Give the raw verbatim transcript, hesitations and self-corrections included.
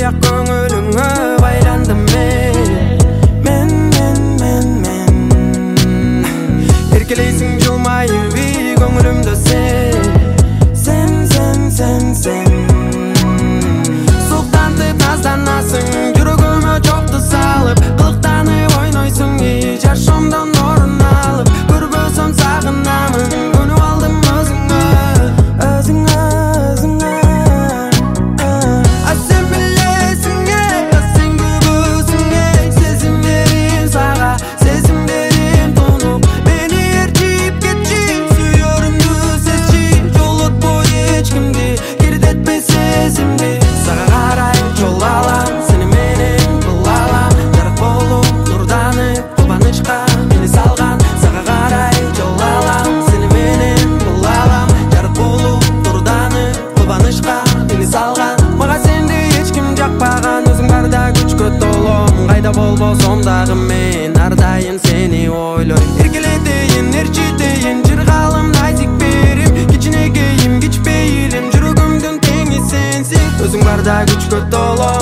Biyak көңіліңе байландым мен Мен, мен, мен, мен Еркелейсің жылмайып үй көңілімді сен Сен, сен, сен, сен Суықтантып назданасың жүрегіме жоқты салып Қылықтанып ойнайсың ей жашымдан орын алып Көрбөсөм сағынамын көніп алдым өзіңе Өзіңе, өзіңе А сен білесің е, сен көбісің е Сезімдерім саға, сезімдерім тұнып Мені ертіп кетші, сүйерімді сезші Жолатпой ешкімді, кердетпе сезімді Саға қарай жол алам, сені менен бұл алам Жарық болып нұрданып, қуанышқа мені салған Саға қарай жол алам, сені менен бұл алам Жарық болып нұрданып, қуанышқа мені салған Маға сенде ешкім жақпаған, өзің барда күшке толым Қайда болбосом дағы мен, ардайым сені ойлойм Еркелетейін, ерчетейін, жырғалым нәзік берем Кичінекейім, кичпейілім, жүрегімдің теңі сенсің Өзің барда күшке толым